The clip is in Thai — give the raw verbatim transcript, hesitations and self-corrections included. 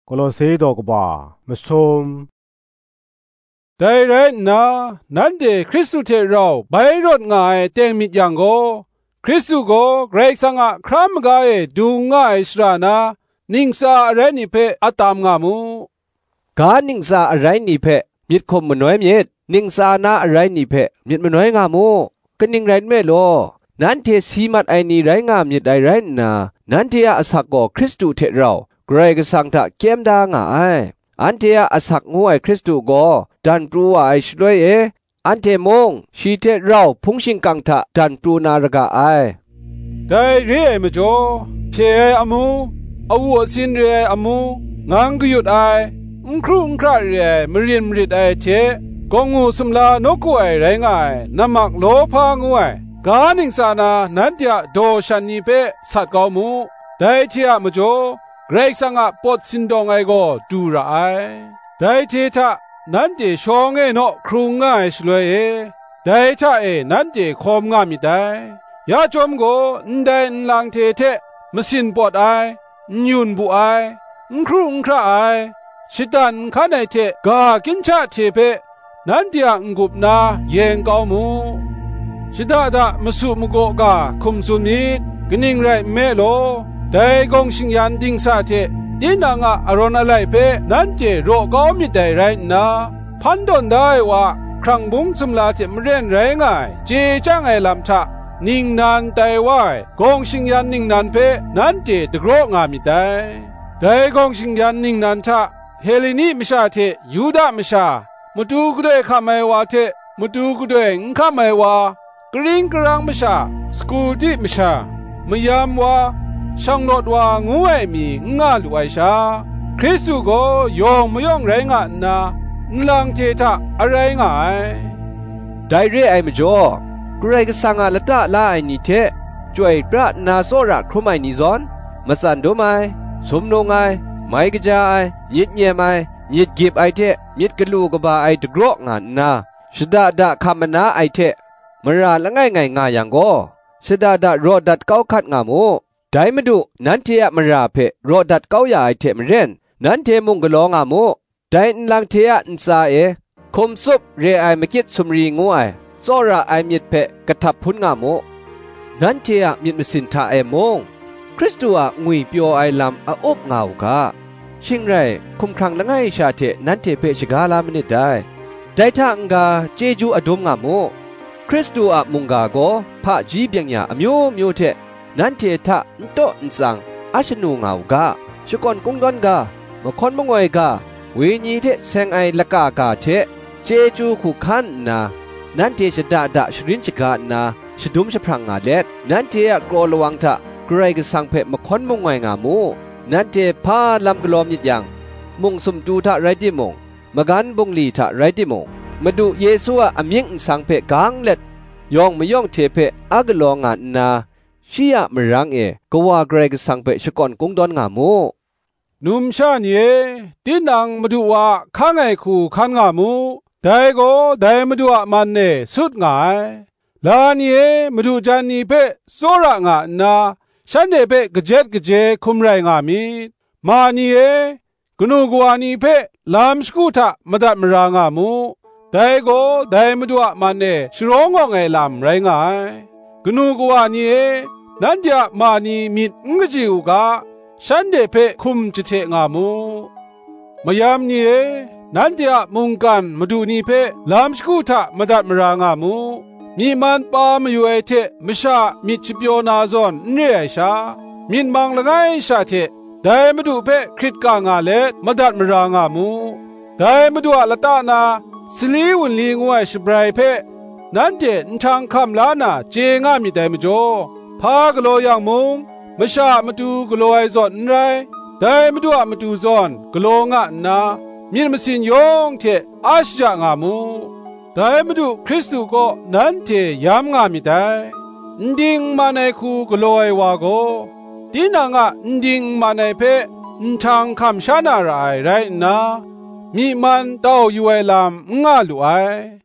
ก็ลอเซดอกบ่ามสมได้ไรนะนั่นเดคริสตุเทเราไปรถง่ายเต็งมิดยังโกคริสตุโกเกรกสังะครามกายดูง่ายสรานะนิงซาอะไรนี่เพอตามงามูกานิงซาอะไรนี่เพมิดคมมน้อยมิดนิงซานาอะไรนี่เพมิดมน้อยงามูก็นิงไรไม่โลนั้นเทสีมัดไอนี่ไรงามมิดไอไรนะนั้นเทอาสักโกคริสตุเทเราเกรกสังทะเกมดางไออันเทอาสักงูไอคริสตุโกดันปรูไอช่วยเออันเทมงชีเทเราพุงชิงกังทะดันปรูนารกาไอได้เรียมจ่อเพยอมูอาวุสินเรอมูงังกยุดไออุ้งครุงคราเรมเรียนมริดไอเทกงงูสมลานกกูไอไรงายน้ำมักโลพางูไอกาหนิงสานานันเดียโดชันนีเปสัตกามูได้เทียมจ่อเกรกสังะปดสินดองไอโกดูระไอได้เททะนันเจชองเอโนครุงง่ายสลวยเอได้ทะเอนันเจคอมงามิได้ยาจอมโกนได้นลังเทเทมสินปอดไอยุนบุไอครุงคราไอชิตันขันไอเทกากินชาเทเพนันเดียงกุบนาเยงเกามูชิดาดามสุมโกกาคุมสุนิดกนิงไรเมโลได้กงชิงยันดิงซาเทดินางะอรอนอะไรเพนันเจโรกอมิได้ไรนาพันดอนได้ว่าครั้งบุ้งสมลาเจมเรียนไรง่ายเจจ้างไอลำชะนิงนานไตวายกงชิงยันนิงนานเพนันเจตกโรงามิได้ได้กงชิงยันนิงนานชะเฮเลนีมิชาเทยูดามิชามุตูกุเดข้าไม่ว่าเทมุตูกุเดงข้าไม่ว่ากริงกรังมิชาสกูติมิชามยามว่าช่างรถว่างูไอมีงาลุไอชาคริสตุก็ยองมยองไรงะนาลังเททะอะไรง่ายได้เรไอมจ่อเกรกสังะละตะลาไอนี่เทจ่วยพระนาโซระครุไมนิซอนมาสันโดไมสมโนงไอไมกะจาไอยิดเยไมยิดกิบไอเทมิดกะลูกะบาไอตะกรอกงานาชดาดะคำมนาไอเทมราละง่ายง่ายง่ายอย่างก็ชดาดะรอดัดเก้าขัดงามูได้มาดูนันเทียมราเพรอดัดเก้าใหญ่เทมเรนนันเทมุงกะลองอามูได้ลังเทียนซาเอคมซุบเรไอมกิดสุมรีงูไอซอระไอมิดเพกะทับพุนงามูนันเทียมิดมสินทาเอมงคริสตัวงุยเปียวไอลำอาอบงาวกาชิงไรคุมครังละง่ายชาเทนันเทเพชกาลามนิดได้ได้ทางกาเจจูอดมงามูคริสตัวมุงกาโกพระจีเบียงยาอมิโอมิโอเทนันเททะนโตนสังอาชนูงาวกาชกอนกุงดอนกามะคอนมงวยกาเวญีเทแซงไอละกากาเทเจจูขุคันนานันเทชดาดาชรินชกานาชดุมชพรังงาเล็ดนันเทอะกรอลวังทะเกรกสังเพมะคอนมงวยงามูนันเทพาลำกลอมยิดยังมุงสุมจูทะไรดิมงมะกันบุงลีทะไรดิมงมาดูเยซูอะอเมียงสังเพกางเล็ดยองมะยองเทเพอากลองานาชียมรังเอกว่าเกรกสังเพชกอนกุงดอนงามูนุมชาเนตินังมาดูว่าข้างไอคูขันงามูได้ก็ได้มาดูว่ามันเนสุดง่ายลาเนมาดูจันนีเพโซระงานาฉันเนเพกเจ็ดกเจคุมไรงามีมาเนกนูกวานีเพลามสกุทะมาดัดมรางามูได้ก็ได้มาดูว่ามันเนชร้องงไงลามไรงายกนูกวานีนันเดียมานีมิดงจิวกาฉันเดเพคุมจิเทงามูมายามนี้นันเดียมุงกันมาดูนี่เพลามสกุทะมาดัดมรางามูมีมันปามอยู่ไอเทมชามิจิปโยนาซอนเนียชามินบังละไงชาเทได้มาดูเพคริตกางาเลมาดัดมรางามูได้มาดูละตานาสลีวุนลีงวยชบรายเพนันเดนทางคำลานาเจงามีได้มาจ่อพากโลยังมุงมชามาดูกโลไอซอนไรได้มาดูมาดูซอนกโลงะนามีมสินยงเทอาชจางามูได้มาดูคริสตุก็นันเทยามงามีได้ดิ่งมาในคูกโลไอวาโกดินางะดิ่งมาในเพนทางคำชานาไรไรนะมีมันเต้าอยู่ไอลำงาลุไอ